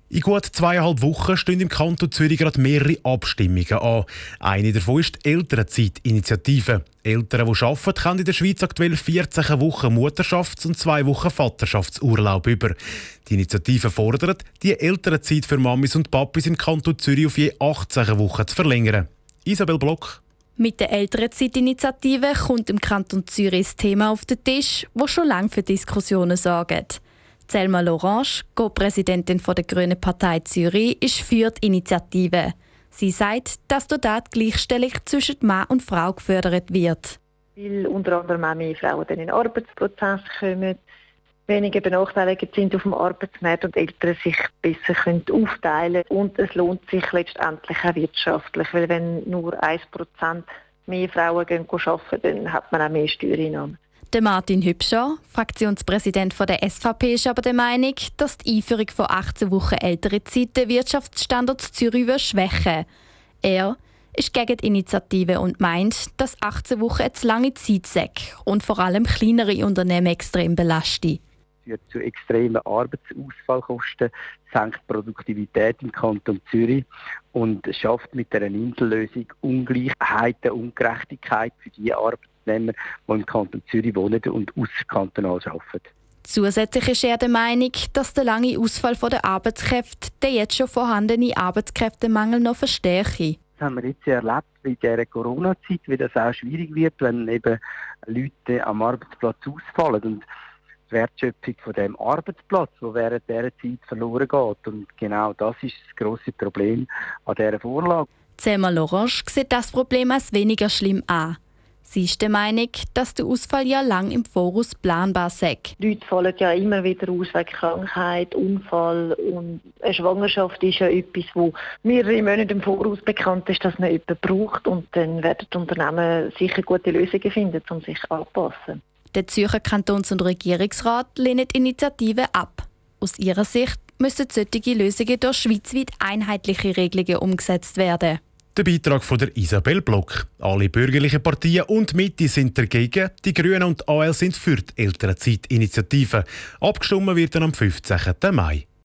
In gut 2,5 Wochen stehen im Kanton Zürich gerade mehrere Abstimmungen an. Eine davon ist die Elternzeit-Initiative. Eltern, die arbeiten, können in der Schweiz aktuell 14 Wochen Mutterschafts- und 2 Wochen Vaterschaftsurlaub über. Die Initiative fordert, die Elternzeit für Mamis und Papis im Kanton Zürich auf je 18 Wochen zu verlängern. Isabel Block. Mit der Elternzeit-Initiative kommt im Kanton Zürich das Thema auf den Tisch, das schon lange für Diskussionen sorgt. Selma Lorange, Co-Präsidentin der Grünen Partei Zürich, ist für die Initiative. Sie sagt, dass dort die Gleichstellung zwischen Mann und Frau gefördert wird. Weil unter anderem auch mehr Frauen dann in den Arbeitsprozess kommen, weniger benachteiligt sind auf dem Arbeitsmarkt und Eltern sich besser aufteilen können. Und es lohnt sich letztendlich auch wirtschaftlich, weil wenn nur 1% mehr Frauen arbeiten, dann hat man auch mehr Steuereinnahmen. Der Martin Hübscher, Fraktionspräsident der SVP, ist aber der Meinung, dass die Einführung von 18 Wochen Elternzeit den Wirtschaftsstandort Zürich schwächen. Er ist gegen die Initiative und meint, dass 18 Wochen eine zu lange Zeit sei und vor allem kleinere Unternehmen extrem belastet. Es führt zu extremen Arbeitsausfallkosten, senkt die Produktivität im Kanton Zürich und schafft mit einer Insellösung Ungleichheiten und Ungerechtigkeit für die Arbeitnehmer, die im Kanton Zürich wohnen und ausserkantonal arbeiten. Zusätzlich ist er der Meinung, dass der lange Ausfall der Arbeitskräfte den jetzt schon vorhandenen Arbeitskräftemangel noch verstärke. Das haben wir jetzt erlebt in dieser Corona-Zeit, wie das auch schwierig wird, wenn eben Leute am Arbeitsplatz ausfallen. Und die Wertschöpfung von dem Arbeitsplatz, der während dieser Zeit verloren geht. Und genau das ist das grosse Problem an dieser Vorlage. Selma Lorange sieht das Problem als weniger schlimm an. Sie ist der Meinung, dass der Ausfall ja lang im Voraus planbar sei. Leute fallen ja immer wieder aus wegen Krankheit, Unfall und eine Schwangerschaft ist ja etwas, wo mehrere Monate im Voraus bekannt ist, dass man jemanden braucht und dann werden die Unternehmen sicher gute Lösungen finden, um sich anzupassen. Der Zürcher Kantons- und Regierungsrat lehnt die Initiative ab. Aus ihrer Sicht müssen solche Lösungen durch schweizweit einheitliche Regelungen umgesetzt werden. Der Beitrag von der Isabel Block. Alle bürgerlichen Parteien und Mitte sind dagegen. Die Grünen und AL sind für die Elternzeit-Initiative. Abgestimmt wird dann am 15. Mai.